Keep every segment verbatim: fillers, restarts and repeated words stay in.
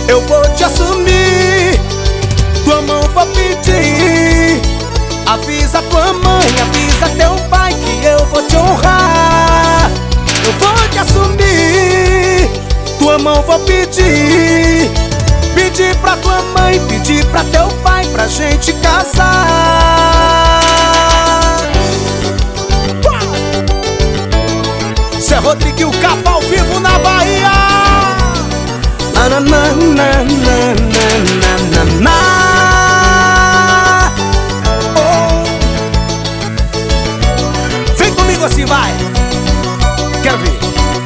eu vou te assumir. Tua mão vou pedir. Avisa tua mãe, avisa teu pai que eu vou te honrar. Eu vou te assumir. Tua mão vou pedir. Pedir pra tua mãe, pedir pra teu pai, pra gente casar. Zé Rodrigo e o Capa ao vivo na Bahia. Na, na, na, na, na, na, na. Oh. Vem comigo assim, vai. Quero ver.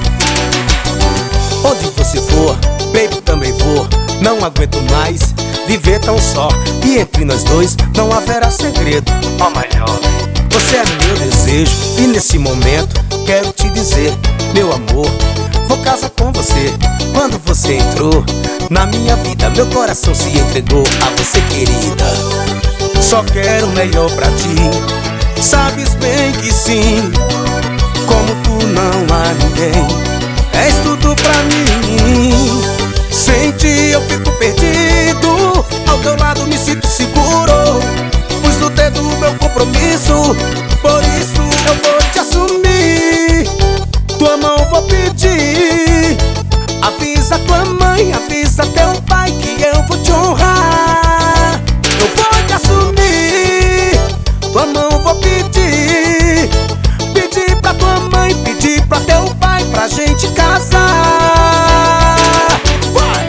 Onde você for, baby, também vou. Não aguento mais viver tão só. E entre nós dois não haverá segredo. Oh my love, você é meu desejo. E nesse momento quero te dizer, meu amor, vou casar com você. Quando você entrou na minha vida, meu coração se entregou a você, querida. Só quero o melhor pra ti. Sabes bem que sim, como tu não há ninguém. És tudo pra mim. Sem ti eu fico perdido. Ao teu lado me sinto seguro. Pus no dedo o meu compromisso. Por isso eu vou te assumir. Tua mão vou pedir. Avisa tua mãe, avisa teu pai que eu vou te honrar. Eu vou te assumir. Tua mão vou pedir. Pedir pra tua mãe, pedir pra teu pai, pra gente casar. Vai!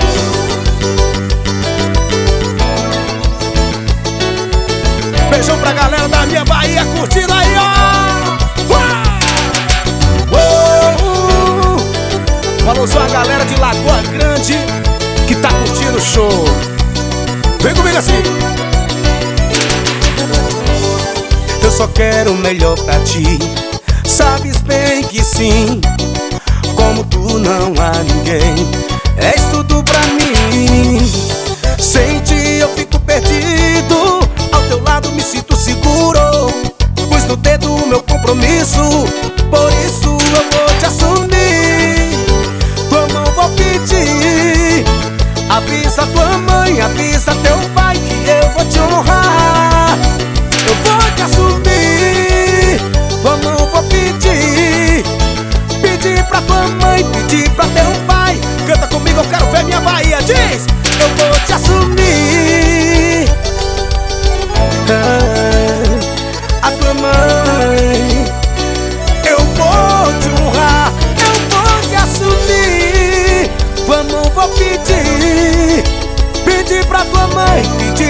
Beijão pra galera da minha Bahia curtindo aí, ó! Falou só a galera de Lagoa Grande que tá curtindo o show. Vem comigo assim. Eu só quero o melhor pra ti. Sabes bem que sim, como tu não há ninguém. És tudo pra mim. Sem ti eu fico perdido. Ao teu lado me sinto seguro. Pus no dedo o meu compromisso. Por isso eu vou te assumir. Tua mão vou pedir. Avisa tua mãe, avisa teu pai que eu vou te honrar. Eu vou te assumir. Tua mão vou pedir. Pedir pra tua mãe, pedir pra teu pai. Canta comigo, eu quero ver minha Bahia. Diz, eu vou te assumir. Ah, a tua mãe eu vou te honrar. Eu vou te assumir. Tua mão vou pedir. Pedir pra tua mãe, pedir